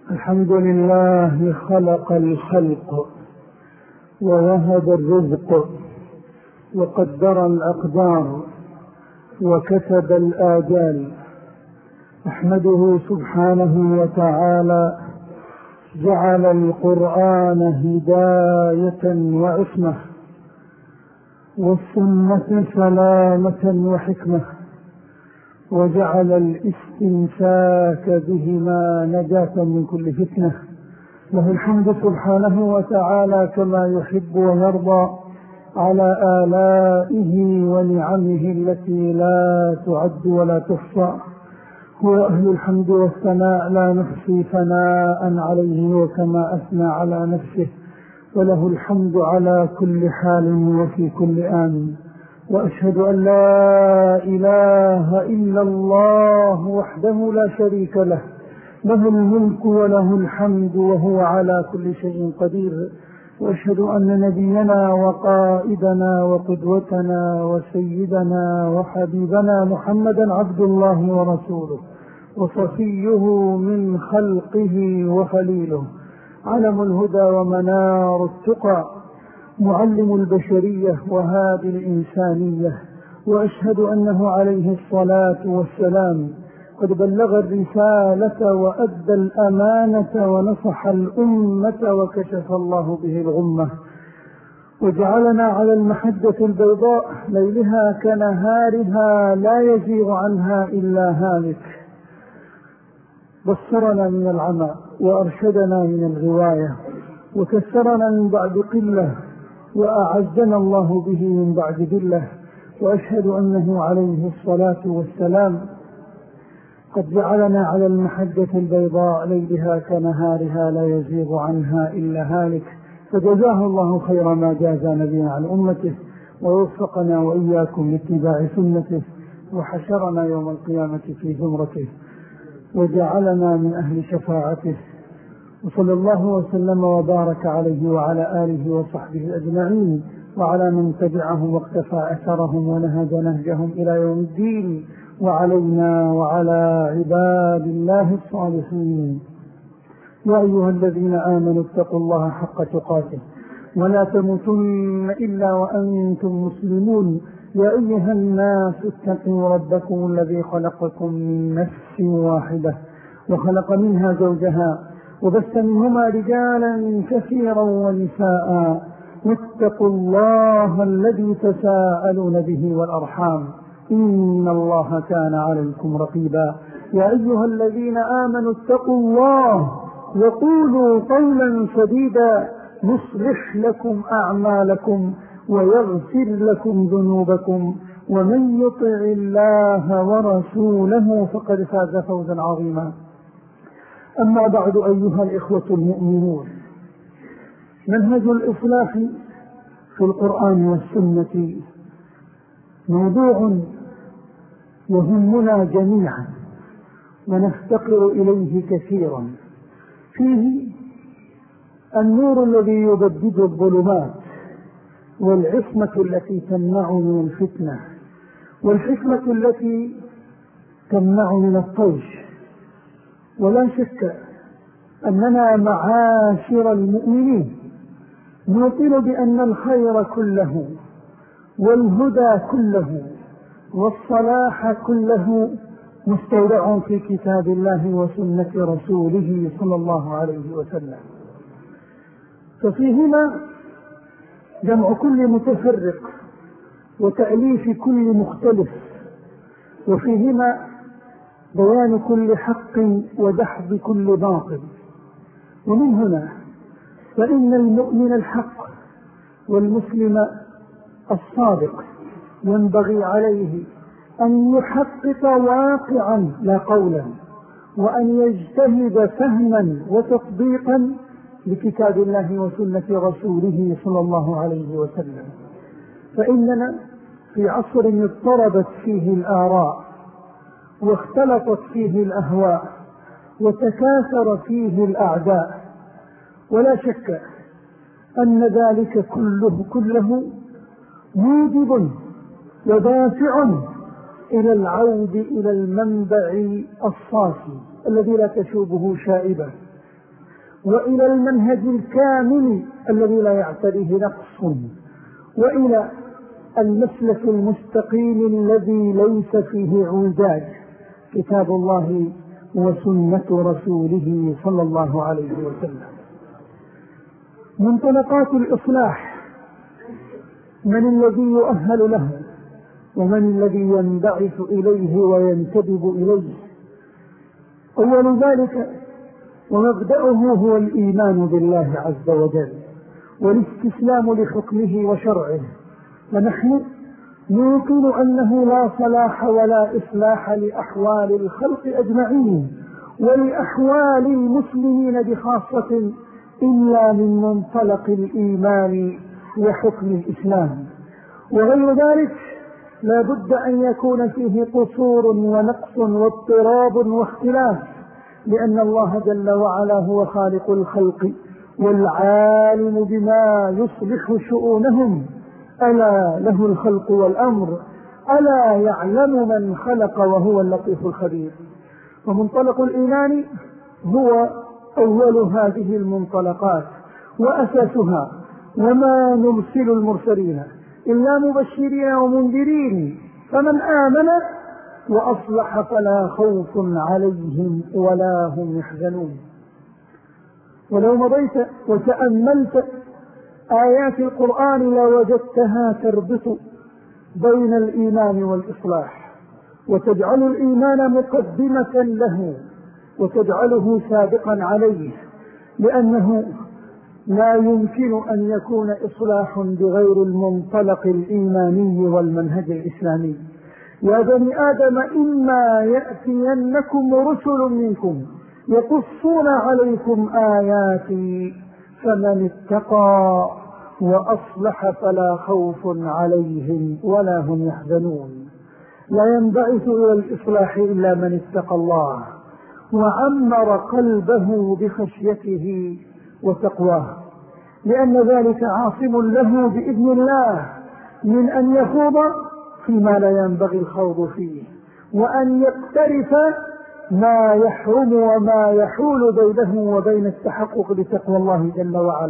الحمد لله خلق الخلق ووهب الرزق وقدر الأقدار وكتب الآجال. أحمده سبحانه وتعالى جعل القرآن هداية وعصمة والسنة سلامة وحكمة، وجعل الاستمساك بهما نجاة من كل فتنة. له الحمد سبحانه وتعالى كما يحب ويرضى على آلائه ونعمه التي لا تعد ولا تحصى. هو أهل الحمد والثناء، لا نحصي ثناء عليه وكما أثنى على نفسه، وله الحمد على كل حال وفي كل آن. وأشهد أن لا إله إلا الله وحده لا شريك له، له الملك وله الحمد وهو على كل شيء قدير. وأشهد أن نبينا وقائدنا وقدوتنا وسيدنا وحبيبنا محمدا عبد الله ورسوله وصفيه من خلقه وخليله، علم الهدى ومنار التقى، معلم البشرية وهادي الإنسانية. وأشهد أنه عليه الصلاة والسلام قد بلغ الرسالة وأدى الأمانة ونصح الأمة وكشف الله به الغمة، وجعلنا على المحجة البيضاء ليلها كنهارها لا يزيغ عنها إلا هالك. بصرنا من العمى وأرشدنا من الغواية، وكسرنا من بعد قلة، وأعزنا الله به من بعد ذلة. وأشهد أنه عليه الصلاة والسلام قد جعلنا على المحجة البيضاء ليلها كنهارها لا يزيغ عنها إلا هالك، فجزاه الله خير ما جاز نبينا عن أمته، ووفقنا وإياكم لاتباع سنته، وحشرنا يوم القيامة في زمرته، وجعلنا من أهل شفاعته. وصلى الله وسلم وبارك عليه وعلى آله وصحبه أجمعين، وعلى من تبعهم واقتفى أثرهم ونهج نهجهم إلى يوم الدين، وعلينا وعلى عباد الله الصالحين. يا أيها الذين آمنوا اتقوا الله حق تقاته ولا تموتن إلا وأنتم مسلمون. يا أيها الناس اتقوا ربكم الذي خلقكم من نفس واحدة وخلق منها زوجها وبث منهما رجالا كثيرا ونساء، واتقوا الله الذي تساءلون به والأرحام، إن الله كان عليكم رقيبا. يا أيها الذين آمنوا اتقوا الله وقولوا قولا سديدا يصلح لكم أعمالكم ويغفر لكم ذنوبكم، ومن يطع الله ورسوله فقد فاز فوزا عظيما. أما بعد، أيها الإخوة المؤمنون، منهج الإصلاح في القرآن والسنة موضوع يهمنا جميعا ونفتقر إليه كثيرا. فيه النور الذي يبدد الظلمات، والعصمة التي تمنع من الفتنة، والحكمة التي تمنع من الطيش. ولا شك أننا معاشر المؤمنين نوقن بأن الخير كله والهدى كله والصلاح كله مستودع في كتاب الله وسنة رسوله صلى الله عليه وسلم، ففيهما جمع كل متفرق وتأليف كل مختلف، وفيهما بيان كل حق ودحض كل باطل. ومن هنا فإن المؤمن الحق والمسلم الصادق ينبغي عليه أن يحقق واقعا لا قولا، وأن يجتهد فهما وتطبيقا لكتاب الله وسنة رسوله صلى الله عليه وسلم. فإننا في عصر اضطربت فيه الآراء واختلطت فيه الأهواء وتكاثر فيه الأعداء، ولا شك أن ذلك كله موجب ودافع إلى العود إلى المنبع الصافي الذي لا تشوبه شائبة، وإلى المنهج الكامل الذي لا يعتريه نقص، وإلى المسلك المستقيم الذي ليس فيه عوجاج، كتاب الله وسنة رسوله صلى الله عليه وسلم. منطلقات الإصلاح، من الذي يؤهل له ومن الذي ينبعث إليه وينتدب إليه؟ أول ذلك ومبدأه هو الإيمان بالله عز وجل والاستسلام لحكمه وشرعه، فنحن نوقن أنه لا صلاح ولا إصلاح لأحوال الخلق أجمعين ولأحوال المسلمين بخاصة إلا من منطلق الإيمان وحكم الإسلام، وغير ذلك لا بد أن يكون فيه قصور ونقص واضطراب واختلاف، لأن الله جل وعلا هو خالق الخلق والعالم بما يصلح شؤونهم، ألا له الخلق والأمر، ألا يعلم من خلق وهو اللطيف الخبير. ومنطلق الإيمان هو أول هذه المنطلقات وأساسها، وما نرسل المرسلين إلا مبشرين ومنذرين، فمن آمن وأصلح فلا خوف عليهم ولا هم يحزنون. ولو مضيت وتأملت آيات القرآن لوجدتها تربط بين الإيمان والإصلاح، وتجعل الإيمان مقدمة له وتجعله سابقا عليه، لأنه لا يمكن أن يكون إصلاح بغير المنطلق الإيماني والمنهج الإسلامي. يا بني آدم إما يأتينكم رسل منكم يقصون عليكم آياتي فمن اتقى وأصلح فلا خوف عليهم ولا هم يحزنون. لا ينبعث إلى الإصلاح إلا من اتقى الله وعمر قلبه بخشيته وتقواه، لأن ذلك عاصم له بإذن الله من أن يخوض فيما لا ينبغي الخوض فيه، وأن يقترف ما يحرم وما يحول بينه وبين التحقق بتقوى الله جل وعلا.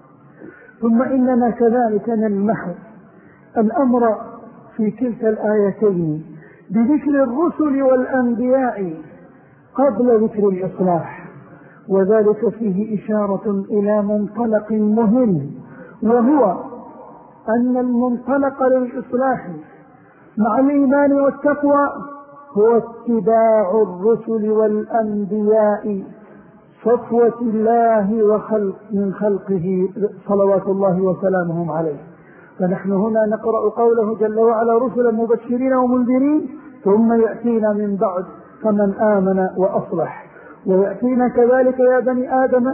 ثم إننا كذلك نلمح الأمر في كلتا الآيتين بذكر الرسل والأنبياء قبل ذكر الإصلاح، وذلك فيه إشارة إلى منطلق مهم، وهو أن المنطلق للإصلاح مع الإيمان والتقوى هو اتباع الرسل والأنبياء صفوة الله وخلق من خلقه صلوات الله وسلامهم عليه. فنحن هنا نقرأ قوله جل وعلا رسلا مبشرين ومنذرين، ثم يأتينا من بعد فمن آمن وأصلح. ويأتينا كذلك يا بني آدم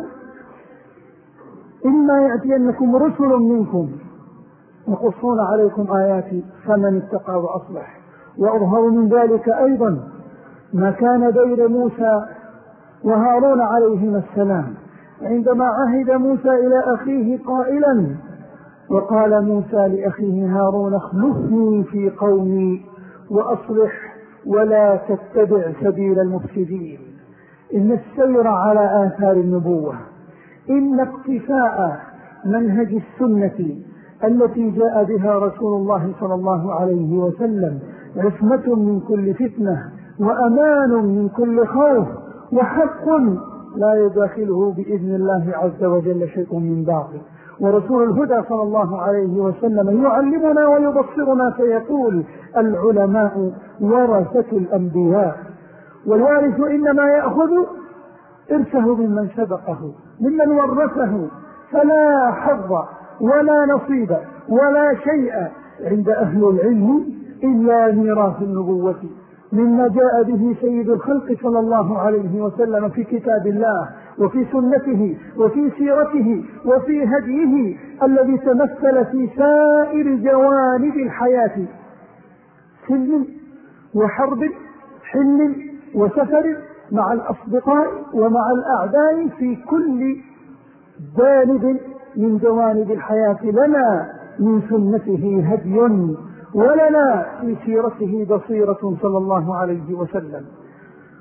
إما يأتينكم رسل منكم يقصون عليكم آياتي فمن اتقى وأصلح. وأظهر من ذلك أيضا ما كان بين موسى وهارون عليهما السلام عندما عهد موسى إلى أخيه قائلا: وقال موسى لأخيه هارون اخلفني في قومي وأصلح ولا تتبع سبيل المفسدين. إن السير على آثار النبوة، إن اقتفاء منهج السنة التي جاء بها رسول الله صلى الله عليه وسلم عصمة من كل فتنة وأمان من كل خوف وحق لا يداخله بإذن الله عز وجل شيء من باطل. ورسول الهدى صلى الله عليه وسلم يعلمنا ويبصرنا فيقول: العلماء ورثة الأنبياء، والوارث إنما يأخذ إرثه ممن سبقه ممن ورثه، فلا حظ ولا نصيب ولا شيء عند أهل العلم إلا ميراث النبوة مما جاء به سيد الخلق صلى الله عليه وسلم في كتاب الله وفي سنته وفي سيرته وفي هديه الذي تمثل في سائر جوانب الحياة: سلم وحرب، حل وسفر، مع الأصدقاء ومع الأعداء، في كل جانب من جوانب الحياة لنا من سنته هدي ولنا في سيرته بصيرة صلى الله عليه وسلم.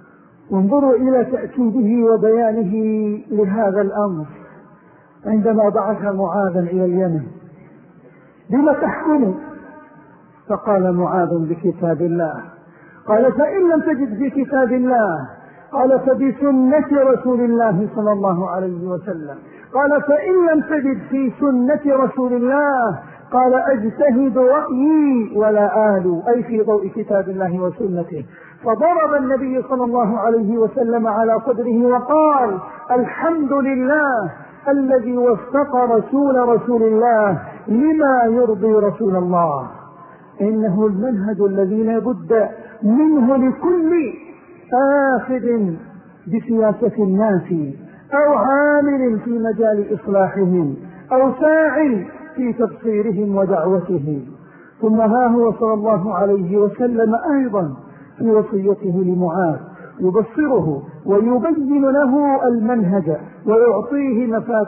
انظروا إلى تأكيده وبيانه لهذا الأمر عندما بعث معاذا إلى اليمن. بما تحكم؟ فقال معاذ بكتاب الله. قال فإن لم تجد في كتاب الله؟ قال فبسنة رسول الله صلى الله عليه وسلم. قال فإن لم تجد في سنة رسول الله؟ قال أجتهد رأيي ولا آل، أي في ضوء كتاب الله وسنته. فضرب النبي صلى الله عليه وسلم على صدره وقال الحمد لله الذي وفق رسول الله لما يرضي رسول الله. إنه المنهج الذي لا بد منه لكل آخذ بسياسة الناس أو عامل في مجال إصلاحهم أو ساع في تبصيرهم ودعوتهم. ثم ها هو صلى الله عليه وسلم أيضا في وصيته لمعاذ يبصره ويبين له المنهج ويعطيه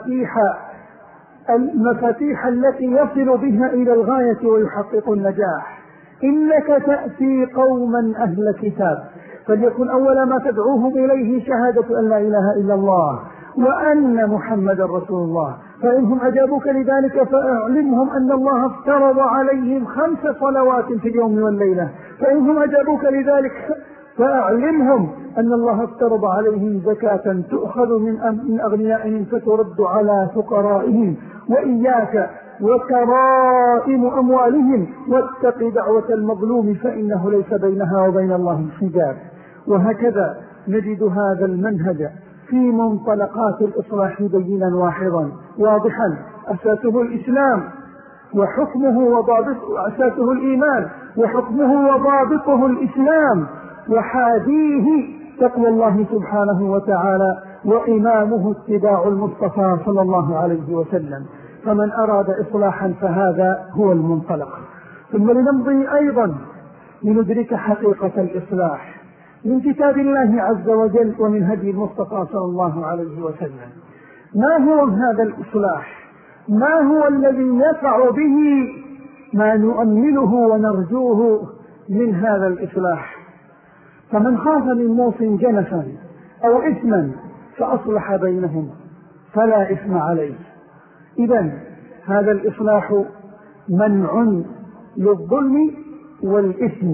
المفاتيح التي يصل بها إلى الغاية ويحقق النجاح. إنك تأتي قوما أهل كتاب فليكن أول ما تدعوهم إليه شهادة أن لا إله إلا الله وأن محمد رسول الله. فإنهم أجابوك لذلك فأعلمهم أن الله افترض عليهم 5 صلوات في اليوم والليلة. فإنهم أجابوك لذلك فأعلمهم أن الله افترض عليهم زكاة تؤخذ من أغنيائهم فترد على فقرائهم. وإياك وكرائم أموالهم واتق دعوة المظلوم فإنه ليس بينها وبين الله حجاب. وهكذا نجد هذا المنهج في منطلقات الإصلاح بينا واضحا أساسه الإسلام وحكمه وضابطه، أساسه الإيمان وحكمه وضابطه الإسلام، وحاديه تقوى الله سبحانه وتعالى، وإمامه اتباع المصطفى صلى الله عليه وسلم. فمن أراد إصلاحا فهذا هو المنطلق. ثم لنمضي أيضا لندرك حقيقة الإصلاح من كتاب الله عز وجل ومن هدي المصطفى صلى الله عليه وسلم. ما هو هذا الإصلاح؟ ما هو الذي يقع به ما نؤمله ونرجوه من هذا الإصلاح؟ فمن خاف من موص جنفا أو إثما فأصلح بينهم فلا إثم عليه. إذن هذا الإصلاح منع للظلم والإثم.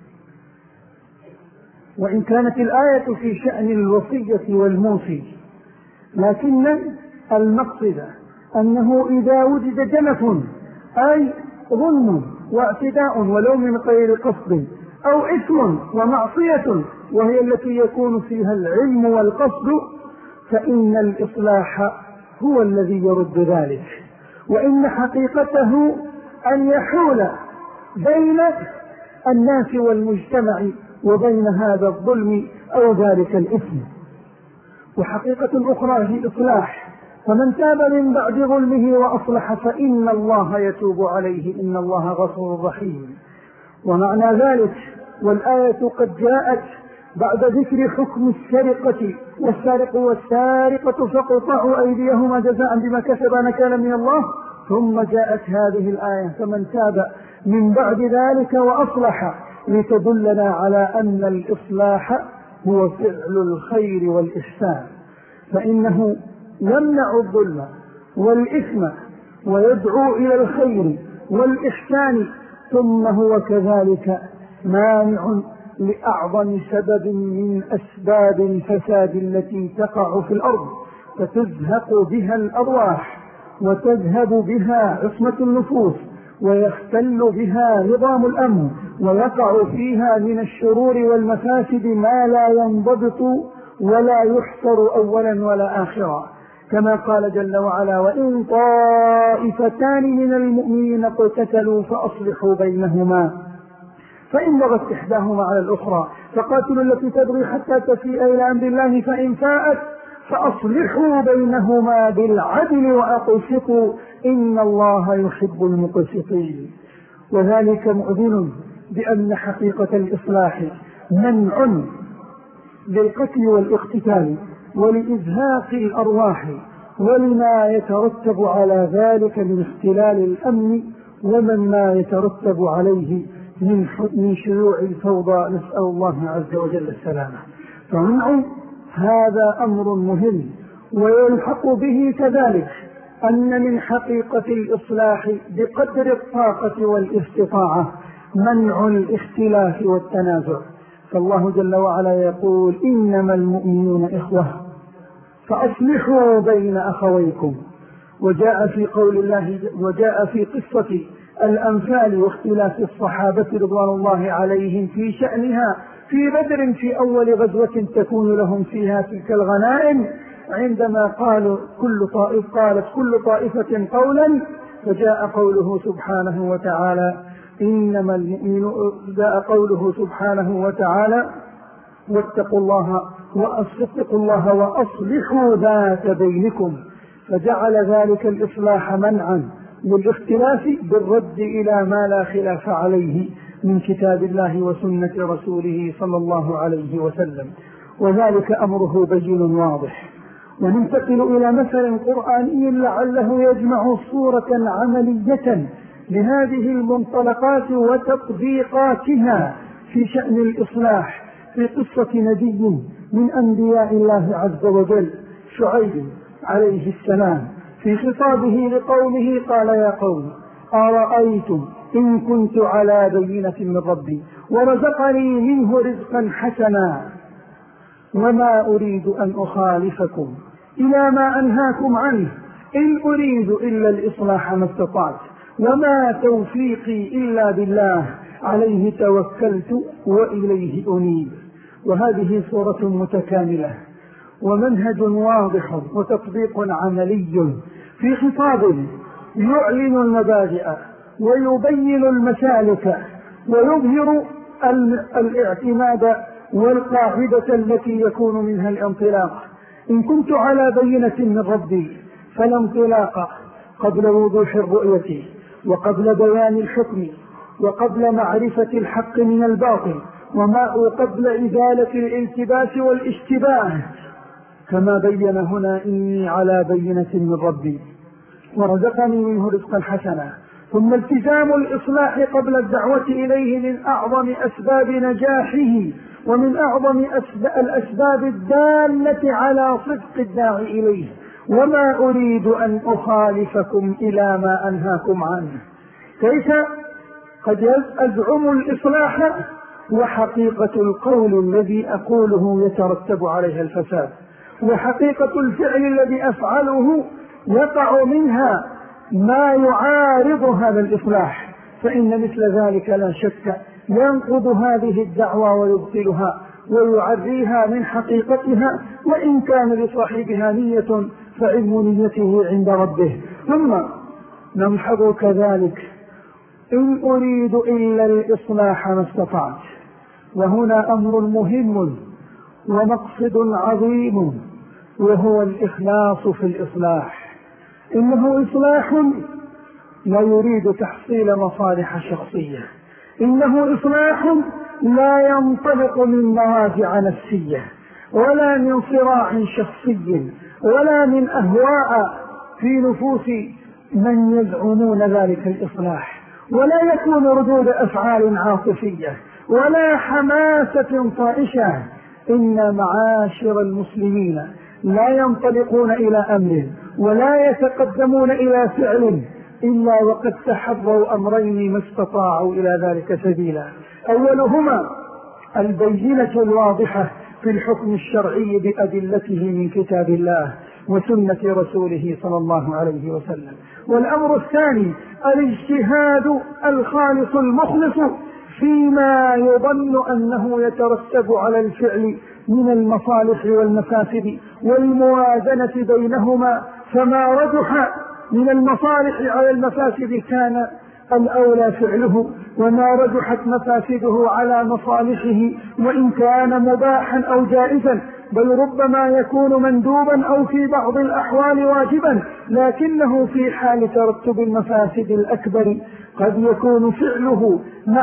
وإن كانت الآية في شأن الوصية والموصي، لكن المقصد أنه إذا وجد جنف أي ظلم واعتداء ولو من غير قصد أو إثم ومعصية وهي التي يكون فيها العلم والقصد، فإن الإصلاح هو الذي يرد ذلك. وإن حقيقته أن يحول بين الناس والمجتمع وبين هذا الظلم أو ذلك الإثم. وحقيقة أخرى في الإصلاح فمن تاب من بعد ظلمه وأصلح فإن الله يتوب عليه إن الله غفور رحيم. ومعنى ذلك والآية قد جاءت بعد ذكر حكم السرقة والسارق والسارقة فاقطعوا أيديهما جزاء بما كسبا نكالا من الله، ثم جاءت هذه الآية فمن تاب من بعد ذلك وأصلح لتدلنا على أن الإصلاح هو فعل الخير والإحسان، فإنه يمنع الظلم والإثم ويدعو إلى الخير والإحسان، ثم هو كذلك مانع لأعظم سبب من أسباب الفساد التي تقع في الأرض فتزهق بها الأرواح وتذهب بها عصمة النفوس ويختل بها نظام الأمن ويقع فيها من الشرور والمفاسد ما لا ينضبط ولا يحصر أولا ولا آخرا، كما قال جل وعلا: وإن طائفتان من المؤمنين اقتتلوا فأصلحوا بينهما فإن بغت إحداهما على الأخرى فقاتلوا التي تبغي حتى تفيء إلى أمر الله فإن فاءت فأصلحوا بينهما بالعدل وأقسطوا إن الله يحب المقسطين. وذلك مؤذن بأن حقيقة الإصلاح منع للقتل والاقتتال ولإزهاق الأرواح ولما يترتب على ذلك من اختلال الأمن ومما يترتب عليه من شيوع الفوضى، نسأل الله عز وجل السلامة. فمنعوا هذا أمر مهم. ويلحق به كذلك أن من حقيقة الإصلاح بقدر الطاقة والاستطاعة منع الاختلاف والتنازع. فالله جل وعلا يقول إنما المؤمنون إخوة فأصلحوا بين أخويكم. وجاء في قصة الأنفال واختلاف الصحابة رضوان الله عليهم في شأنها في بدر في أول غزوة تكون لهم فيها تلك الغنائم، عندما قالت كل طائفة قولا، فجاء قوله سبحانه وتعالى إنما المؤمنون، جاء قوله سبحانه وتعالى واتقوا الله وأصلحوا ذات بينكم، فجعل ذلك الإصلاح منعا للاختلاف بالرد إلى ما لا خلاف عليه من كتاب الله وسنة رسوله صلى الله عليه وسلم، وذلك أمره بين واضح. وننتقل إلى مثل قرآني لعله يجمع صورة عملية لهذه المنطلقات وتطبيقاتها في شأن الإصلاح، في قصة نبي من أنبياء الله عز وجل شعيب عليه السلام في خطابه لقومه قال يا قوم أرأيتم إن كنت على بينة من ربي ورزقني منه رزقا حسنا وما أريد أن أخالفكم إلى ما أنهاكم عنه إن أريد إلا الإصلاح ما استطعت وما توفيقي إلا بالله عليه توكلت وإليه أنيب. وهذه صورة متكاملة ومنهج واضح وتطبيق عملي في خطاب يعلن المبادئ ويبين المسالك ويظهر الاعتماد والقاعدة التي يكون منها الانطلاق. إن كنت على بينة من ربي فلا انطلاق قبل وضوح الرؤية وقبل بيان الحكم وقبل معرفة الحق من الباطل وقبل إزالة الالتباس والاشتباه، كما بين هنا إني على بينة من ربي ورزقني منه رزقا حسنا. ثم التزام الإصلاح قبل الدعوة إليه من أعظم أسباب نجاحه ومن أعظم الأسباب الدالة على صدق الداعي إليه. وما أريد أن أخالفكم إلى ما أنهاكم عنه. كيف قد أزعم الإصلاح وحقيقة القول الذي أقوله يترتب عليها الفساد، وحقيقة الفعل الذي أفعله يقع منها ما يعارض هذا الإصلاح، فإن مثل ذلك لا شك ينقض هذه الدعوة ويبطلها ويعريها من حقيقتها، وإن كان لصاحبها نية فعلم نيته عند ربه. ثم نمحض كذلك إن أريد إلا الإصلاح ما استطعت، وهنا أمر مهم ومقصد عظيم وهو الإخلاص في الإصلاح. إنه إصلاح لا يريد تحصيل مصالح شخصية، إنه إصلاح لا ينطلق من مواجع نفسية ولا من صراع شخصي ولا من أهواء في نفوس من يزعمون ذلك الإصلاح، ولا يكون ردود أفعال عاطفية ولا حماسة طائشة. إن معاشر المسلمين لا ينطلقون إلى أمر ولا يتقدمون إلى فعل إلا وقد تحروا أمرين ما استطاعوا إلى ذلك سبيلا. أولهما البينة الواضحة في الحكم الشرعي بأدلته من كتاب الله وسنة رسوله صلى الله عليه وسلم. والأمر الثاني الاجتهاد الخالص المخلص فيما يظن أنه يترتب على الفعل من المصالح والمفاسد والموازنة بينهما، فما رجح من المصالح على المفاسد كان الأولى فعله، وما رجحت مفاسده على مصالحه وإن كان مباحا أو جائزا، بل ربما يكون مندوبا أو في بعض الأحوال واجبا، لكنه في حال ترتب المفاسد الأكبر قد يكون فعله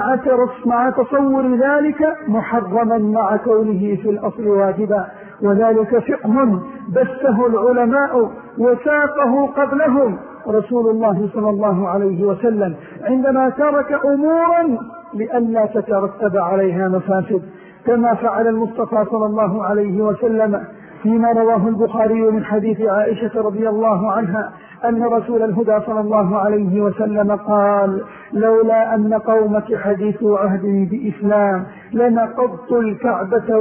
مع تصور ذلك محرما مع كونه في الأصل واجبا. وذلك فقه بثه العلماء وساقه قبلهم رسول الله صلى الله عليه وسلم عندما ترك أمورا لئلا تترتب عليها مفاسد، كما فعل المصطفى صلى الله عليه وسلم فيما رواه البخاري من حديث عائشة رضي الله عنها أن رسول الهدى صلى الله عليه وسلم قال: لولا أن قومك حديث عهد بإسلام لنقضت الكعبة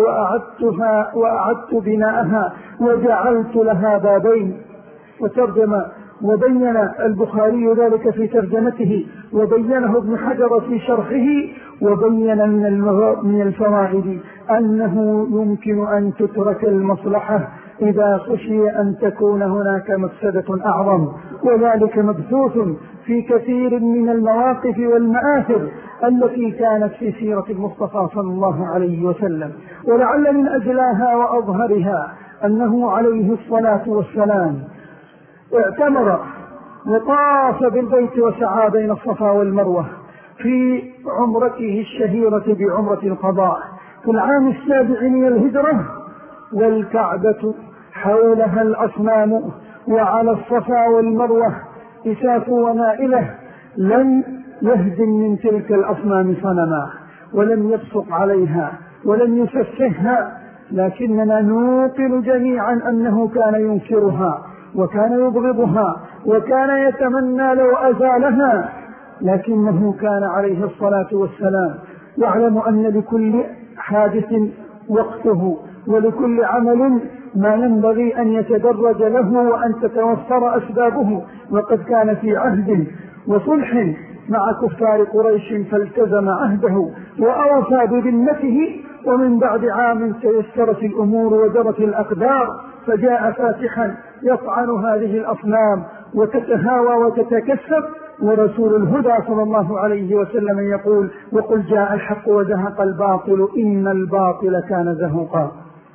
وأعدت بناءها وجعلت لها بابين. وترجم وبين البخاري ذلك في ترجمته، وبينه ابن حجر في شرحه، وبين من الفوائد أنه يمكن أن تترك المصلحة إذا خشي أن تكون هناك مفسدة أعظم، وذلك مبثوث في كثير من المواقف والمآثر التي كانت في سيرة المصطفى صلى الله عليه وسلم. ولعل من أجلاها وأظهرها أنه عليه الصلاة والسلام اعتمر وطاف بالبيت وسعى بين الصفا والمروة في عمرته الشهيرة بعمرة القضاء في العام 7 من الهجرة، والكعبة حولها الأصنام، وعلى الصفا والمروة إساف ونائلة، لم يهدم من تلك الأصنام صنما ولم يبصق عليها ولم يسفهها، لكننا نوقن جميعا أنه كان ينكرها وكان يبغضها وكان يتمنى لو أزالها، لكنه كان عليه الصلاة والسلام يعلم أن لكل حادث وقته ولكل عمل ما ينبغي أن يتدرج له وأن تتوفر أسبابه. وقد كان في عهد وصلح مع كفار قريش فالتزم عهده وأوفى بذمته، ومن بعد عام تيسرت الأمور وجرت الأقدار، فجاء فاتحا يطعن هذه الأصنام وتتهاوى وتتكسب، ورسول الهدى صلى الله عليه وسلم يقول: وقل جاء الحق وزهق الباطل إن الباطل كان زهوقا.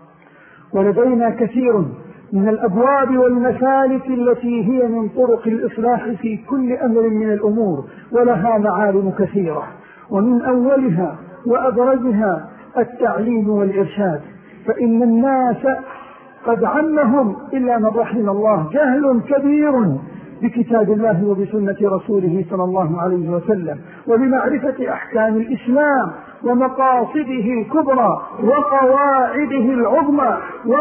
ولدينا كثير من الأبواب والمسالك التي هي من طرق الإصلاح في كل أمر من الأمور، ولها معالم كثيرة، ومن أولها وأبرزها التعليم والإرشاد، فإن الناس قد عمهم إلا من رحم الله جهل كبير بكتاب الله وبسنة رسوله صلى الله عليه وسلم، وبمعرفة أحكام الإسلام ومقاصده الكبرى وقواعده العظمى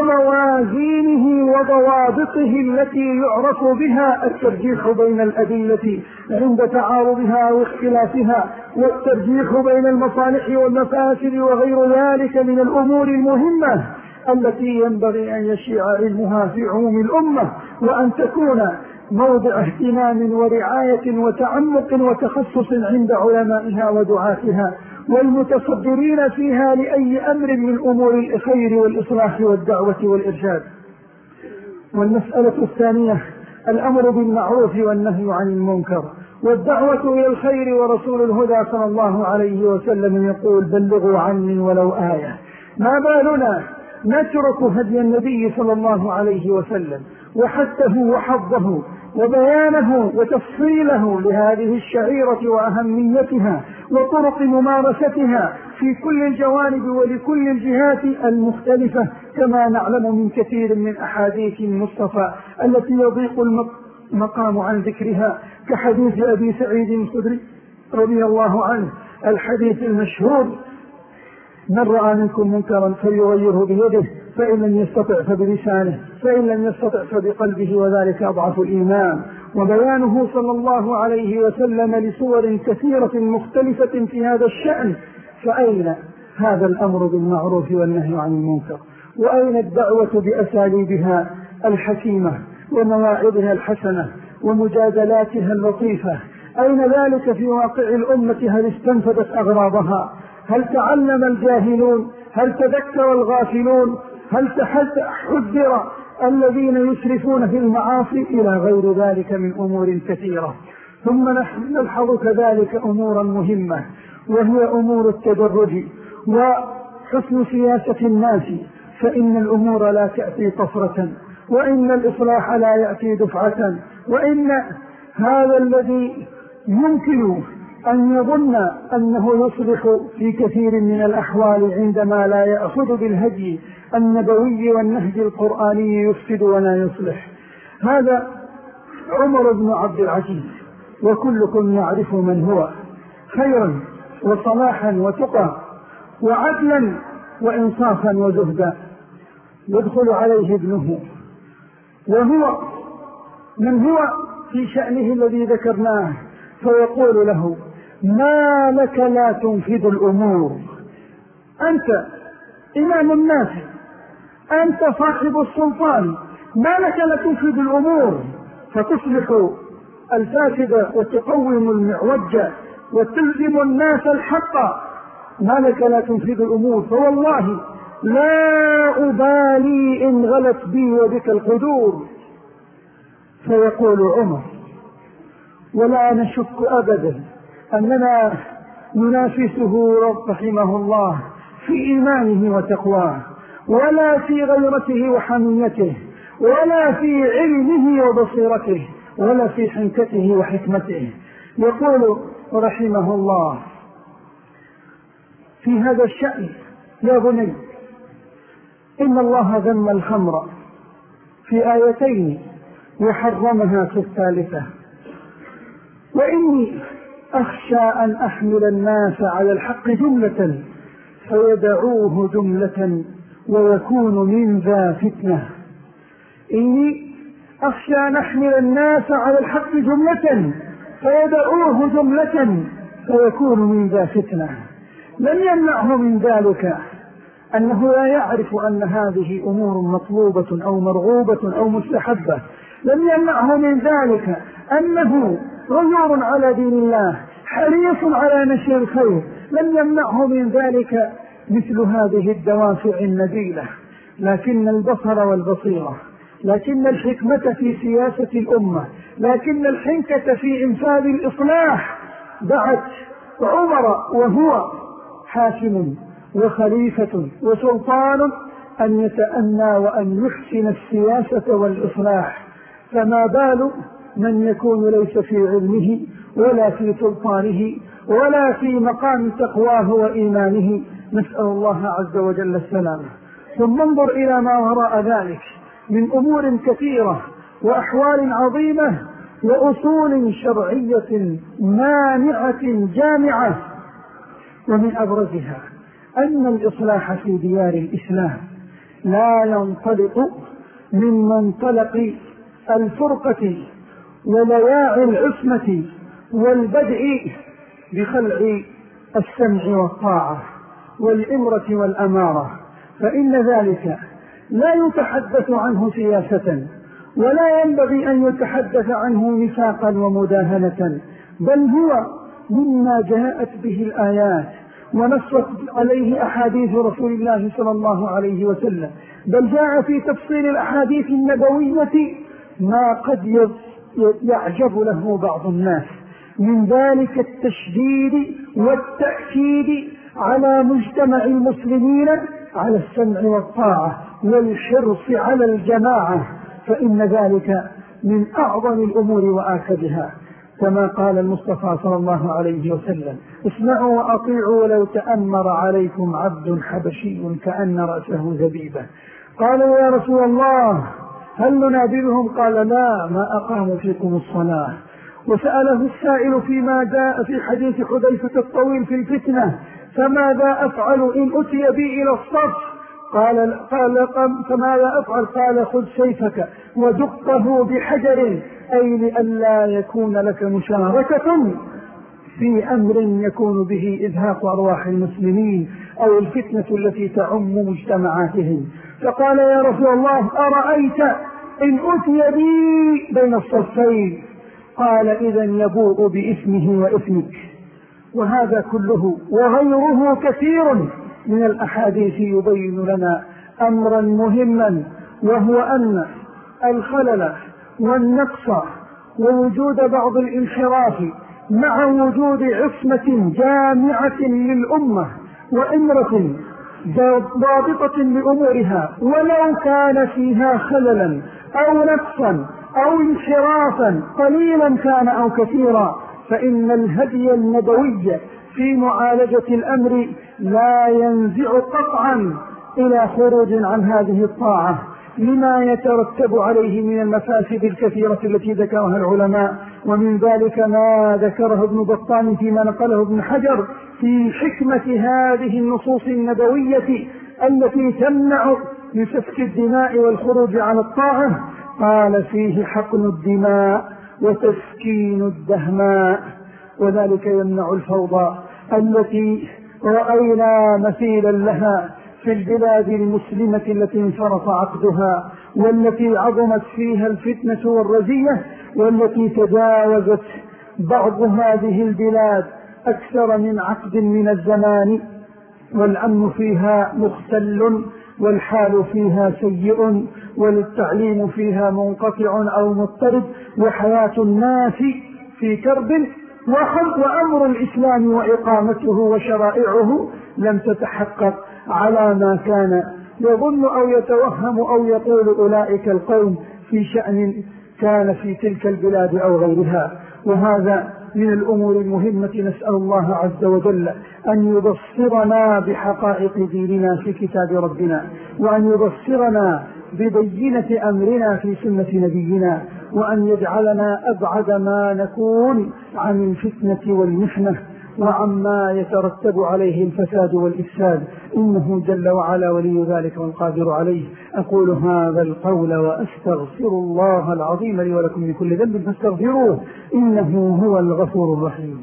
وموازينه وضوابطه التي يعرف بها الترجيح بين الأدلة عند تعارضها واختلافها، والترجيح بين المصالح والمفاسد وغير ذلك من الأمور المهمة التي ينبغي أن يشيع علمها في عموم الأمة، وأن تكون موضع اهتمام ورعاية وتعمق وتخصص عند علمائها ودعاتها والمتصدرين فيها لأي أمر من أمور الخير والإصلاح والدعوة والإرشاد. والمسألة الثانية الأمر بالمعروف والنهي عن المنكر والدعوة إلى الخير، ورسول الهدى صلى الله عليه وسلم يقول: بلغوا عني ولو آية. ما بالنا نترك هدي النبي صلى الله عليه وسلم وحثه وحظه وبيانه وتفصيله لهذه الشعيرة وأهميتها وطرق ممارستها في كل الجوانب ولكل الجهات المختلفة، كما نعلم من كثير من أحاديث المصطفى التي يضيق المقام عن ذكرها، كحديث أبي سعيد الخدري رضي الله عنه، الحديث المشهور: من رأى منكم منكرا فليغيره بيده، فإن لم يستطع فبلسانه، فإن لم يستطع فبقلبه، وذلك أضعف الإيمان. وبيانه صلى الله عليه وسلم لصور كثيرة مختلفة في هذا الشأن. فأين هذا الأمر بالمعروف والنهي عن المنكر؟ وأين الدعوة بأساليبها الحكيمة ومواعظها الحسنة ومجادلاتها اللطيفة؟ أين ذلك في واقع الأمة؟ هل استنفذت أغراضها؟ هل تعلم الجاهلون؟ هل تذكر الغافلون؟ هل حذر الذين يسرفون في المعاصي؟ إلى غير ذلك من أمور كثيرة. ثم نلحظ كذلك أمورا مهمة، وهي أمور التدرج وحسن سياسة الناس، فإن الأمور لا تأتي طفرة، وإن الإصلاح لا يأتي دفعة، وإن هذا الذي يمكن أن يظن أنه يصلح في كثير من الأحوال عندما لا يأخذ بالهدي النبوي والنهج القرآني يفسد ولا يصلح. هذا عمر بن عبد العزيز، وكلكم يعرف من هو، خيرا وصلاحا وتقى وعدلا وإنصافا وزهدا. يدخل عليه ابنه وهو من هو في شأنه الذي ذكرناه، فيقول له: ما لك لا تنفذ الأمور؟ أنت إمام الناس، أنت صاحب السلطان، ما لك لا تنفذ الأمور فتصلح الفاسدة وتقوم المعوجة وتلزم الناس الحق؟ ما لك لا تنفذ الأمور؟ فوالله لا أبالي إن غلت بي وبك القدور. فيقول عمر: ولا نشك أبدا أننا ننافسه رحمه الله في إيمانه وتقواه، ولا في غيرته وحميته، ولا في علمه وبصيرته، ولا في حنكته وحكمته. يقول رحمه الله في هذا الشأن: يا بني، إن الله ذم الخمر في آيتين وحرمها في الثالثة، وإني أخشى أن أحمل الناس على الحق جملة فيدعوه جملة ويكون من ذا فتنة. إني أخشى أن أحمل الناس على الحق جملة فيدعوه جملة فيكون من ذا فتنة. لم يمنعه من ذلك أنه لا يعرف أن هذه أمور مطلوبة أو مرغوبة أو مستحبة، لم يمنعه من ذلك أنه غيور على دين الله حريص على نشر الخير، لم يمنعه من ذلك مثل هذه الدوافع النبيلة، لكن البصر والبصيرة، لكن الحكمة في سياسة الأمة، لكن الحنكة في إنفاذ الإصلاح دعت عمر وهو حاكم وخليفة وسلطان أن يتأنى وأن يحسن السياسة والإصلاح. فما بال من يكون ليس في علمه ولا في سلطانه ولا في مقام تقواه وإيمانه؟ نسأل الله عز وجل السلامة. ثم انظر إلى ما وراء ذلك من أمور كثيرة وأحوال عظيمة وأصول شرعية مانعة جامعة، ومن أبرزها أن الإصلاح في ديار الإسلام لا ينطلق من منطلق الفرقة ولياع العصمة والبدء بخلع السمع والطاعة والإمرة والأمارة، فإن ذلك لا يتحدث عنه سياسة ولا ينبغي أن يتحدث عنه نفاقا ومداهنة، بل هو مما جاءت به الآيات ونصت عليه أحاديث رسول الله صلى الله عليه وسلم، بل جاء في تفصيل الأحاديث النبوية ما قد يعجب له بعض الناس، من ذلك التشديد والتأكيد على مجتمع المسلمين على السمع والطاعة والحرص على الجماعة، فإن ذلك من أعظم الأمور وآكدها، كما قال المصطفى صلى الله عليه وسلم: اسمعوا وأطيعوا ولو تأمر عليكم عبد حبشي كأن رأسه زبيبة. قالوا: يا رسول الله هل ننابذهم؟ قال: لا، ما أقاموا فيكم الصلاة. وسأله السائل فيما جاء في حديث حذيفة الطويل في الفتنة: فماذا أفعل إن أتي بي إلى الصف؟ قال فماذا أفعل؟ قال: خذ سيفك ودقه بحجر، أي لئلا يكون لك مشاركة في أمر يكون به إزهاق أرواح المسلمين أو الفتنة التي تعم مجتمعاتهم. فقال: يا رسول الله أرأيت إن أتي بي بين الصفين؟ قال: إذا يبوء بإثمه وإثمك. وهذا كله وغيره كثير من الأحاديث يبين لنا أمرا مهما، وهو أن الخلل والنقص ووجود بعض الانحراف مع وجود عصمة جامعة للأمة وإمرة ضابطة لأمورها، ولو كان فيها خللا أو نقصا أو انحرافا قليلا كان أو كثيرا، فإن الهدي النبوي في معالجة الأمر لا ينزع قطعا إلى خروج عن هذه الطاعة لما يترتب عليه من المفاسد الكثيرة التي ذكرها العلماء. ومن ذلك ما ذكره ابن بطال فيما نقله ابن حجر في حكمة هذه النصوص النبوية التي تمنع من سفك الدماء والخروج على الطاعة، قال فيه حقن الدماء وتسكين الدهماء، وذلك يمنع الفوضى التي رأينا مثيلا لها في البلاد المسلمة التي انفرط عقدها، والتي عظمت فيها الفتنة والرزية، والتي تجاوزت بعض هذه البلاد أكثر من عقد من الزمان، والأمن فيها مختل، والحال فيها سيء، والتعليم فيها منقطع أو مضطرب، وحياة الناس في كرب، وأمر الإسلام وإقامته وشرائعه لم تتحقق على ما كان يظن أو يتوهم أو يقول أولئك القوم في شأن كان في تلك البلاد أو غيرها. وهذا من الأمور المهمة، نسأل الله عز وجل أن يبصرنا بحقائق ديننا في كتاب ربنا، وأن يبصرنا ببينة أمرنا في سنة نبينا، وأن يجعلنا أبعد ما نكون عن الفتنة والمحنة وعما يترتب عليه الفساد والإفساد، إنه جل وعلا ولي ذلك والقادر عليه. أقول هذا القول وأستغفر الله العظيم لي ولكم من كل ذنب فاستغفروه إنه هو الغفور الرحيم.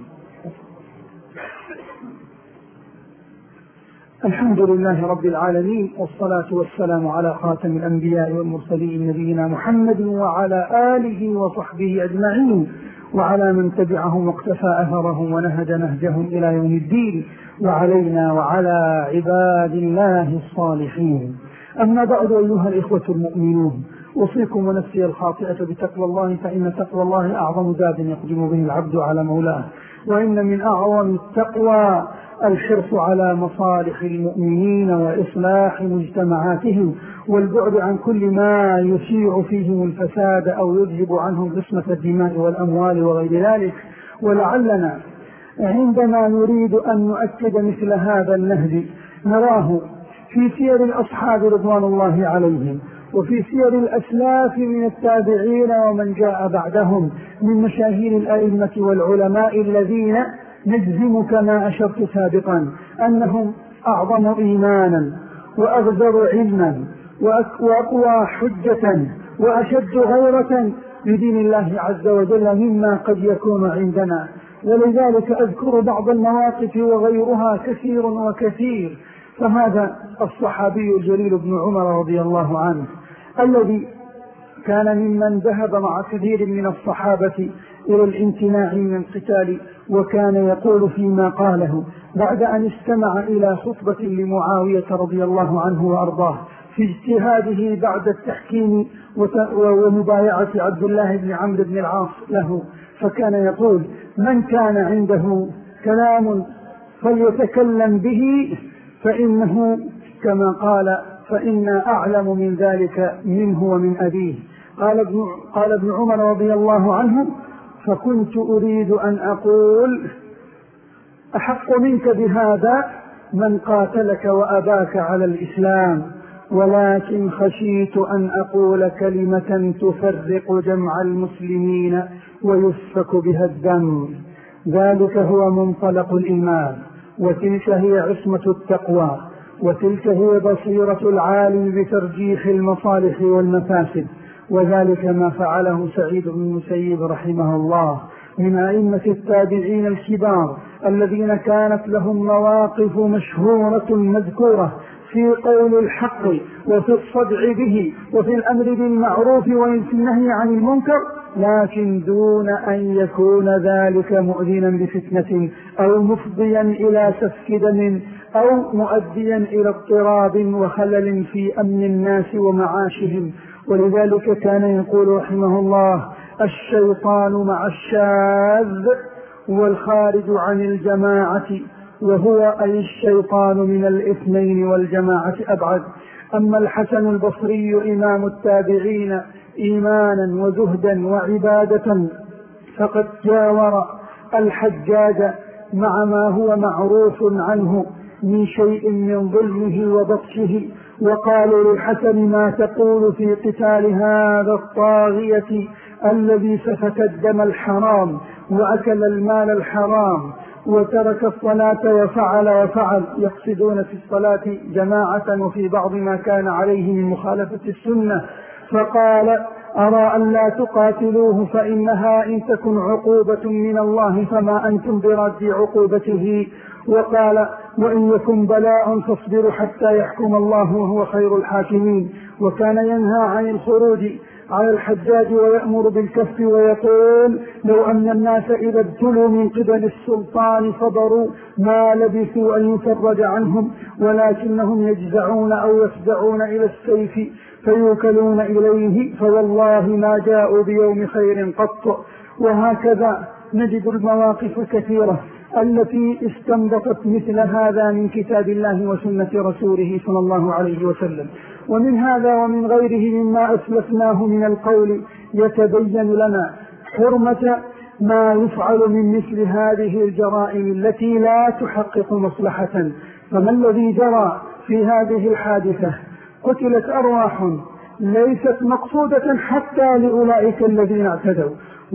الحمد لله رب العالمين، والصلاة والسلام على خاتم الأنبياء والمرسلين نبينا محمد وعلى آله وصحبه أجمعين، وعلى من تبعهم واقتفى أثرهم ونهج نهجهم إلى يوم الدين، وعلينا وعلى عباد الله الصالحين. أما بعد، أيها الإخوة المؤمنون، أوصيكم ونفسي الخاطئة بتقوى الله، فإن تقوى الله أعظم زاد يقدم به العبد على مولاه، وإن من أعظم التقوى الحرص على مصالح المؤمنين وإصلاح مجتمعاتهم، والبعد عن كل ما يشيع فيهم الفساد أو يذهب عنهم قسمة الدماء والأموال وغير ذلك. ولعلنا عندما نريد أن نؤكد مثل هذا النهج نراه في سير الأصحاب رضوان الله عليهم، وفي سير الأسلاف من التابعين ومن جاء بعدهم من مشاهير الأئمة والعلماء الذين نجزم كما أشرت سابقا أنهم أعظم إيمانا وأغزر علما وأقوى حجة وأشد غيرة بدين الله عز وجل مما قد يكون عندنا. ولذلك أذكر بعض المواقف وغيرها كثير وكثير. فهذا الصحابي الجليل ابن عمر رضي الله عنه، الذي كان ممن ذهب مع كثير من الصحابة إلى الامتناع من القتال، وكان يقول فيما قاله بعد أن استمع إلى خطبة لمعاوية رضي الله عنه وأرضاه في اجتهاده بعد التحكيم ومبايعة عبد الله بن عمرو بن العاص له، فكان يقول: من كان عنده كلام فليتكلم به، فإنه كما قال فإنا أعلم من ذلك منه ومن أبيه. قال ابن عمر رضي الله عنه: فكنت أريد أن أقول أحق منك بهذا من قاتلك وأباك على الإسلام، ولكن خشيت أن أقول كلمة تفرق جمع المسلمين ويسفك بها الدم. ذلك هو منطلق الإيمان، وتلك هي عصمة التقوى، وتلك هي بصيرة العالم بترجيح المصالح والمفاسد. وذلك ما فعله سعيد بن المسيب رحمه الله من أئمة التابعين الكبار الذين كانت لهم مواقف مشهورة مذكورة في قول الحق وفي الصدع به وفي الأمر بالمعروف وفي النهي عن المنكر، لكن دون أن يكون ذلك مؤذنا بفتنة أو مفضيا إلى سفك دم أو مؤديا إلى اضطراب وخلل في أمن الناس ومعاشهم. ولذلك كان يقول رحمه الله: الشيطان مع الشاذ والخارج عن الجماعة، وهو أي الشيطان من الاثنين والجماعة أبعد. أما الحسن البصري إمام التابعين إيمانا وزهدا وعبادة فقد جاور الحجاج مع ما هو معروف عنه من شيء من ظلمه وبطشه، وقالوا للحسن: ما تقول في قتال هذا الطاغية الذي سفك الدم الحرام وأكل المال الحرام وترك الصلاة وفعل يقصدون في الصلاة جماعة وفي بعض ما كان عليه من مخالفة السنة، فقال أرى أن لا تقاتلوه فإنها إن تكن عقوبة من الله فما أنتم برد عقوبته. وقال وإن يكن بلاء فاصبروا حتى يحكم الله وهو خير الحاكمين. وكان ينهى عن الخروج على الحجاج ويأمر بالكف ويقول لو أن الناس إذا ابتلوا من قبل السلطان صبروا ما لبثوا أن يفرج عنهم، ولكنهم يجزعون أو يفزعون إلى السيف فيوكلون إليه، فوالله ما جاءوا بيوم خير قط. وهكذا نجد المواقف كثيرة التي استنبطت مثل هذا من كتاب الله وسنة رسوله صلى الله عليه وسلم. ومن هذا ومن غيره مما أسلفناه من القول يتبين لنا حرمة ما يفعل من مثل هذه الجرائم التي لا تحقق مصلحة. فما الذي جرى في هذه الحادثة؟ قتلت أرواح ليست مقصودة حتى لأولئك الذين اعتدوا،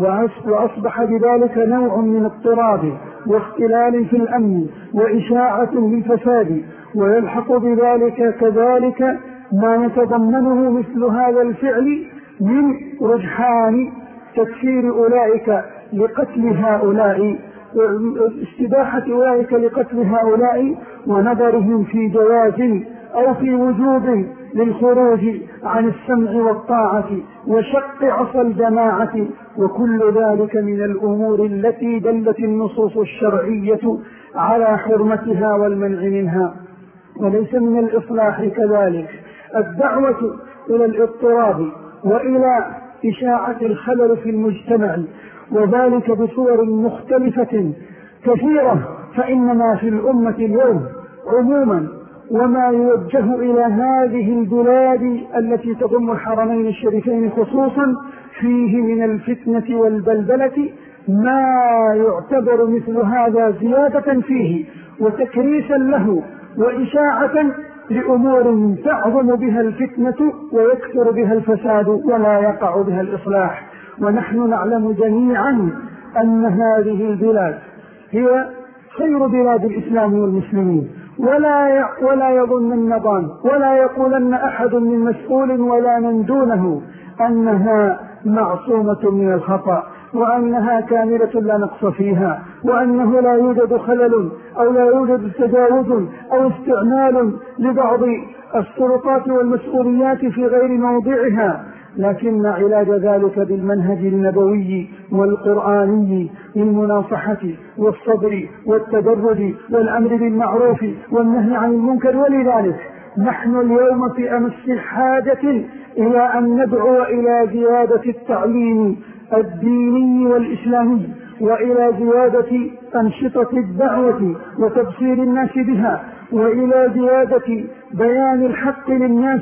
وأصبح بذلك نوع من اضطراب واختلال في الأمن وإشاعة للفساد، ويلحق بذلك كذلك ما يتضمنه مثل هذا الفعل من رجحان تكفير أولئك لقتل هؤلاء، استباحة أولئك لقتل هؤلاء، ونظرهم في جواز أو في وجوب للخروج عن السمع والطاعة وشق عصا الجماعة. وكل ذلك من الأمور التي دلت النصوص الشرعية على حرمتها والمنع منها. وليس من الإصلاح كذلك الدعوة إلى الاضطراب وإلى إشاعة الخلل في المجتمع، وذلك بصور مختلفة كثيرة. فإنما في الأمة اليوم عموما وما يوجه إلى هذه البلاد التي تضم الحرمين الشريفين خصوصا فيه من الفتنة والبلبلة ما يعتبر مثل هذا زيادة فيه وتكريسا له وإشاعة لأمور تعظم بها الفتنة ويكثر بها الفساد ولا يقع بها الإصلاح. ونحن نعلم جميعا أن هذه البلاد هي خير بلاد الإسلام والمسلمين، ولا يظن ظان ولا يقولن أحد من مسؤول ولا من دونه أنها معصومة من الخطأ، وأنها كاملة لا نقص فيها، وأنه لا يوجد خلل أو لا يوجد تجاوز أو استعمال لبعض السلطات والمسؤوليات في غير موضعها. لكن علاج ذلك بالمنهج النبوي والقرآني للمناصحة والصبر والتدرج والأمر بالمعروف والنهي عن المنكر. ولذلك نحن اليوم في أمس الحاجة إلى أن ندعو إلى زيادة التعليم الديني والإسلامي، وإلى زيادة أنشطة الدعوة وتبصير الناس بها، وإلى زيادة بيان الحق للناس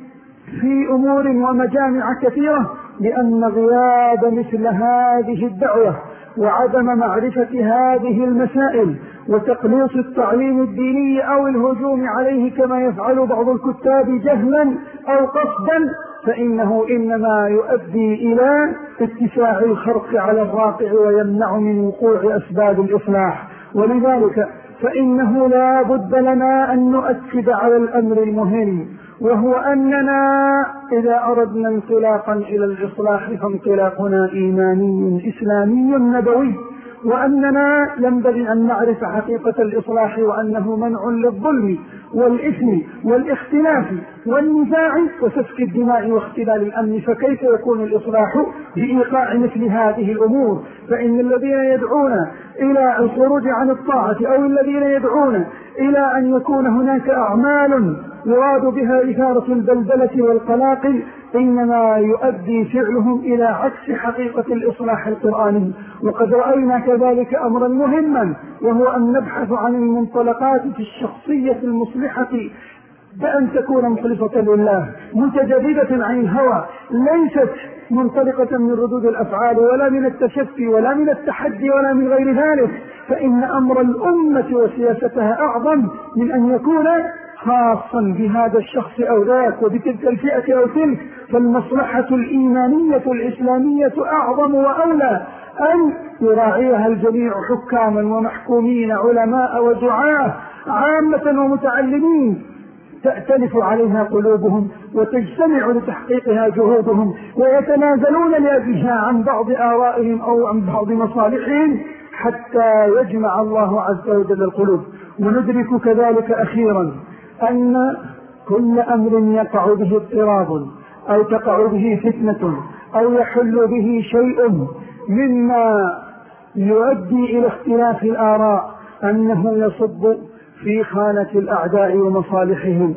في أمور ومجامع كثيرة، لأن غياب مثل هذه الدعوة وعدم معرفة هذه المسائل وتقليص التعليم الديني أو الهجوم عليه كما يفعل بعض الكتاب جهلا أو قصدا، فإنه إنما يؤدي إلى اتساع الخرق على الواقع ويمنع من وقوع أسباب الإصلاح. ولذلك فإنه لا بد لنا أن نؤكد على الأمر المهم، وهو أننا إذا أردنا انطلاقا إلى الإصلاح فانطلاقنا إيماني إسلامي نبوي، وأننا ينبغي أن نعرف حقيقة الإصلاح وأنه منع للظلم والإثم والاختلاف والنزاع وسفك الدماء واختلال الأمن. فكيف يكون الإصلاح بإيقاع مثل هذه الأمور؟ فإن الذين يدعون إلى الخروج عن الطاعة أو الذين يدعون إلى أن يكون هناك أعمال يراد بها إثارة البلبلة والقلاقل إنما يؤدي فعلهم إلى عكس حقيقة الإصلاح القرآني. وقد رأينا كذلك أمرا مهما، وهو أن نبحث عن المنطلقات في الشخصية المصلحة بأن تكون مخلصة لله متجردة عن الهوى، ليست منطلقة من ردود الأفعال ولا من التشفي ولا من التحدي ولا من غير ذلك. فإن أمر الأمة وسياستها أعظم من أن يكون خاصا بهذا الشخص أو ذاك وبتلك الفئة أو تلك، فالمصلحة الإيمانية الإسلامية أعظم وأولى أن يراعيها الجميع حكاما ومحكومين علماء ودعاة عامة ومتعلمين، تأتلف عليها قلوبهم وتجتمع لتحقيقها جهودهم، ويتنازلون لأجلها عن بعض آرائهم أو عن بعض مصالحهم حتى يجمع الله عز وجل القلوب. وندرك كذلك أخيرا أن كل أمر يقع به اضطراب أو تقع به فتنة أو يحل به شيء مما يؤدي إلى اختلاف الآراء أنه يصب في خانة الأعداء ومصالحهم،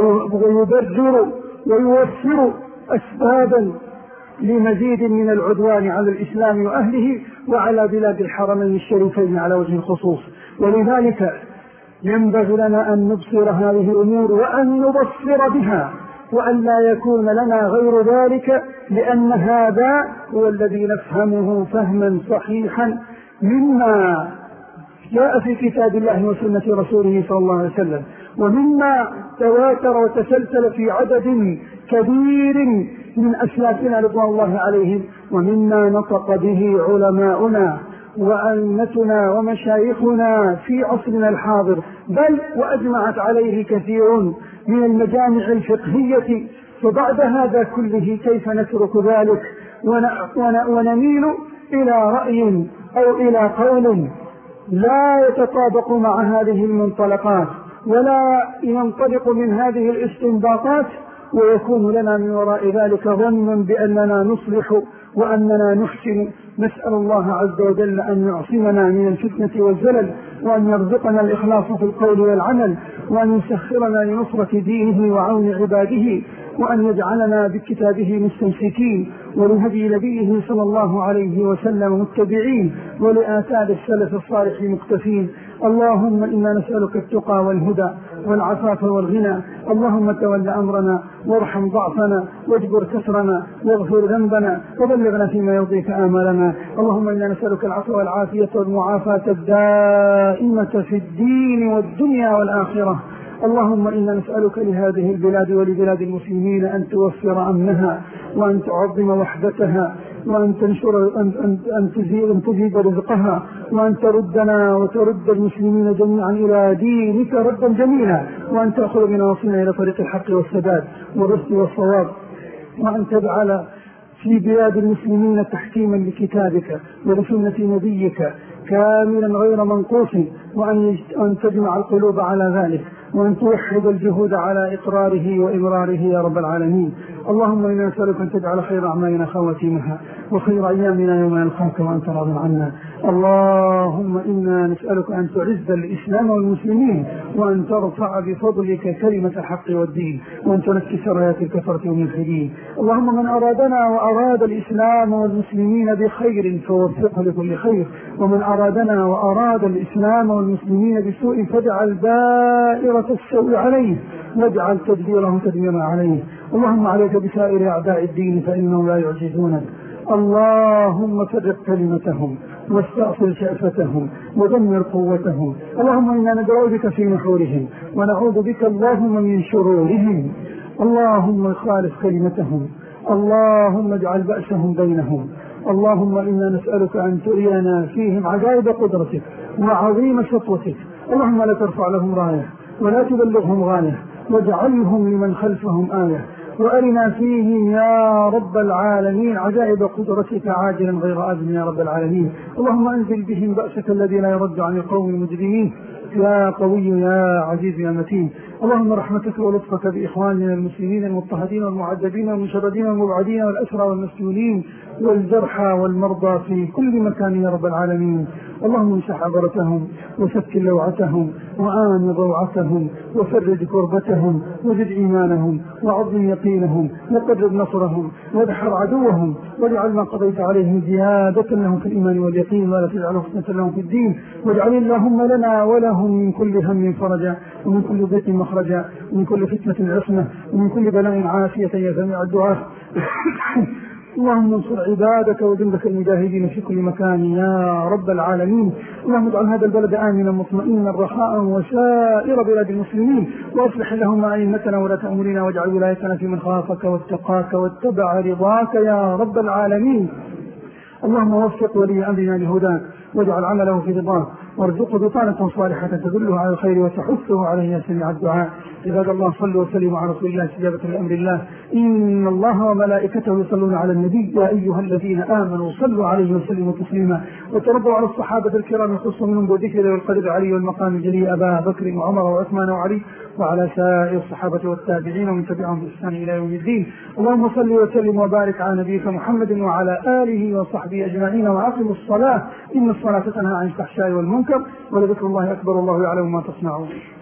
ويبرر ويوفر أسبابا لمزيد من العدوان على الإسلام وأهله وعلى بلاد الحرمين الشريفين على وجه الخصوص. ولذلك ينبغي لنا أن نبصر هذه الأمور وأن نبصر بها، وأن لا يكون لنا غير ذلك، لأن هذا هو الذي نفهمه فهما صحيحا مما جاء في كتاب الله وسنة رسوله صلى الله عليه وسلم، ومما تواتر وتسلسل في عدد كبير من أسلافنا رضوان الله عليهم، ومما نطق به علماؤنا وأئمتنا ومشايخنا في عصرنا الحاضر، بل وأجمعت عليه كثير من المجامع الفقهية. فبعد هذا كله كيف نترك ذلك ونميل إلى رأي أو إلى قول لا يتطابق مع هذه المنطلقات ولا ينطلق من هذه الاستنباطات، ويكون لنا من وراء ذلك ظن بأننا نصلح وأننا نحسن. نسأل الله عز وجل أن يعصمنا من الفتنة والزلل، وأن يرزقنا الإخلاص في القول والعمل، وأن يسخرنا لنصرة دينه وعون عباده، وأن يجعلنا بكتابه مستمسكين ولهدي نبيه صلى الله عليه وسلم متبعين، ولآثار السلف الصالح مقتفين. اللهم إنا نسألك التقى والهدى والعفاف والغنى. اللهم تول أمرنا وارحم ضعفنا واجبر كسرنا واغفر ذنبنا وبلغنا فيما يرضيك آمالنا. اللهم إنا نسألك العفو والعافية والمعافاة الدائمة في الدين والدنيا والآخرة. اللهم إنا نسألك لهذه البلاد ولبلاد المسلمين أن توفر أمنها، وأن تعظم وحدتها، وأن تنشر أن تزيد رزقها، وأن تردنا وترد المسلمين جميعا إلى دينك ردا جميلا، وأن تأخذ بنواصينا إلى طريق الحق والسداد والرشد والصواب، وأن تجعل في بلاد المسلمين تحكيما لكتابك ولسنة نبيك كاملا غير منقوص، وأن تجمع القلوب على ذلك، وأن توحد الجهود على إقراره وإمراره يا رب العالمين. اللهم إنا نسألك أن تجعل خير أعمالنا خواتيمها وخير أيامنا يوم نلقاك وأنت راض عنا. اللهم إنا نسألك أن تعز الإسلام والمسلمين، وأن ترفع بفضلك كلمة الحق والدين، وأن تنكس رايات الكفرة والملحدين. اللهم من أرادنا وأراد الإسلام والمسلمين بخير فوفقه لكل خير، ومن أرادنا وأراد الإسلام والمسلمين بسوء فاجعل دائرة السوء عليه، واجعل تدبيره تدميرا عليه. اللهم عليك بسائر أعداء الدين فإنهم لا يعجزونك. اللهم فرق كلمتهم واستأصل شأفتهم ودمر قوتهم. اللهم إنا ندعو بك في نحورهم ونعوذ بك اللهم من شرورهم. اللهم خالف كلمتهم، اللهم اجعل بأسهم بينهم. اللهم إنا نسألك أن ترينا فيهم عجائب قدرتك وعظيم سطوتك. اللهم لا ترفع لهم راية ولا تبلغهم غاية، واجعلهم لمن خلفهم آية، وأرنا فيهم يا رب العالمين عجائب قدرتك عاجلا غير آذن يا رب العالمين. اللهم أنزل بهم بأسك الذي لا يرد عن القوم المجرمين يا قوي يا عزيز يا متين. اللهم رحمتك ولطفك بإخواننا المسلمين المضطهدين والمعذبين والمشردين والمبعدين والأسرى والمسجونين والجرحى والمرضى في كل مكان يا رب العالمين. اللهم امسح عبرتهم وسكن لوعتهم وآمن روعتهم وفرج كربتهم وزد إيمانهم وعظم يقينهم وقرب نصرهم وادحر عدوهم، واجعل ما قضيت عليهم زيادة لهم في الإيمان واليقين، ولا تجعله فتنة لهم في الدين. واجعل اللهم لنا ولهم من كل هم فرجا، ومن كل ضيق مخرجا، ومن كل فتنة عصمة، ومن كل بلاء عافية يا سميع الدعاء. اللهم انصر عبادك وجندك المجاهدين في كل مكان يا رب العالمين. اللهم اجعل هذا البلد آمنا مطمئنا رخاء وسائر بلاد المسلمين، واصلح اللهم أئمتنا ولاة أمورنا، واجعل ولايتنا في من خافك واتقاك واتبع رضاك يا رب العالمين. اللهم وفق ولي أمرنا لهداك واجعل عمله في رضاك وارزقه بطانة صالحة تدله على الخير وتحثه عليه يا سميع الدعاء. عباد الله صلوا وسلموا على رسول الله استجابة لأمر الله. إن الله وملائكته يصلون على النبي يا أيها الذين آمنوا صلوا عليه وسلموا تسليما. وترضوا على الصحابة الكرام الخصوص منهم بذكر والقدر علي والمقام الجليل أبا بكر وعمر وعثمان وعلي وعلى سائر الصحابة والتابعين ومن تبعهم بإحسان إلى يوم الدين. اللهم صل وسلم وبارك على نبيك محمد وعلى آله وصحبه أجمعين وأقم الصلاة إن الصلاة تنهى عن الفحشاء والمنكر ولذكر الله أكبر والله يعلم ما تصنعون.